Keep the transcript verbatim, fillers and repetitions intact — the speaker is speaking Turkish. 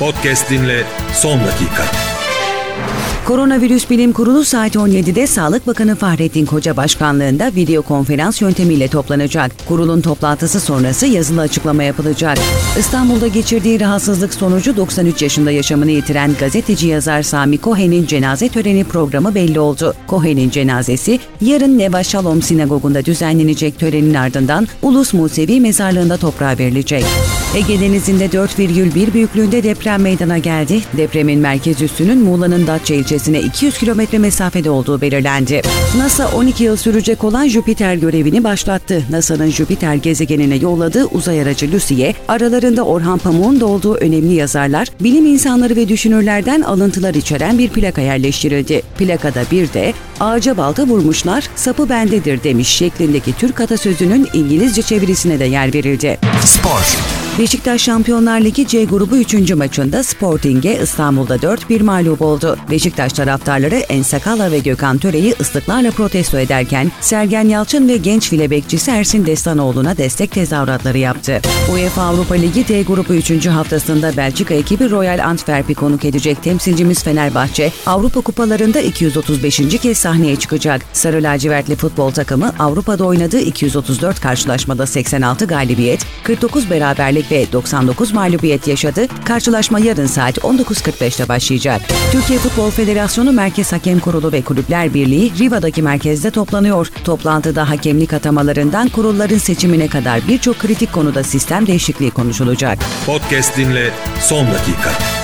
Podcast dinle son dakika. Koronavirüs Bilim Kurulu saat on yedide Sağlık Bakanı Fahrettin Koca başkanlığında video konferans yöntemiyle toplanacak. Kurulun toplantısı sonrası yazılı açıklama yapılacak. İstanbul'da geçirdiği rahatsızlık sonucu doksan üç yaşında yaşamını yitiren gazeteci yazar Sami Cohen'in cenaze töreni programı belli oldu. Cohen'in cenazesi yarın Neva Shalom Sinagogu'nda düzenlenecek törenin ardından Ulus Musevi Mezarlığı'nda toprağa verilecek. Ege Denizi'nde dört virgül bir büyüklüğünde deprem meydana geldi. Depremin merkez üssünün Muğla'nın Datça ilçesine iki yüz kilometre mesafede olduğu belirlendi. NASA on iki yıl sürecek olan Jüpiter görevini başlattı. NASA'nın Jüpiter gezegenine yolladığı uzay aracı Lucy'ye aralarında Orhan Pamuk'un da olduğu önemli yazarlar, bilim insanları ve düşünürlerden alıntılar içeren bir plaka yerleştirildi. Plakada bir de "Ağaca balta vurmuşlar, sapı bendedir" demiş şeklindeki Türk atasözünün İngilizce çevirisine de yer verildi. Spor. Beşiktaş Şampiyonlar Ligi C grubu üçüncü maçında Sporting'e İstanbul'da dört bir mağlup oldu. Beşiktaş taraftarları Ensakala ve Gökhan Töre'yi ıslıklarla protesto ederken Sergen Yalçın ve genç file bekçisi Ersin Destanoğlu'na destek tezahüratları yaptı. UEFA Avrupa Ligi D grubu üçüncü haftasında Belçika ekibi Royal Antwerp'i konuk edecek temsilcimiz Fenerbahçe, Avrupa kupalarında iki yüz otuz beşinci kez sahneye çıkacak. Sarı lacivertli futbol takımı Avrupa'da oynadığı iki yüz otuz dört karşılaşmada seksen altı galibiyet, kırk dokuz beraberlik ve doksan dokuz mağlubiyet yaşadı. Karşılaşma yarın saat on dokuz kırk beşte başlayacak. Türkiye Futbol Federasyonu Merkez Hakem Kurulu ve Kulüpler Birliği Riva'daki merkezde toplanıyor. Toplantıda hakemlik atamalarından kurulların seçimine kadar birçok kritik konuda sistem değişikliği konuşulacak. Podcast dinle son dakika.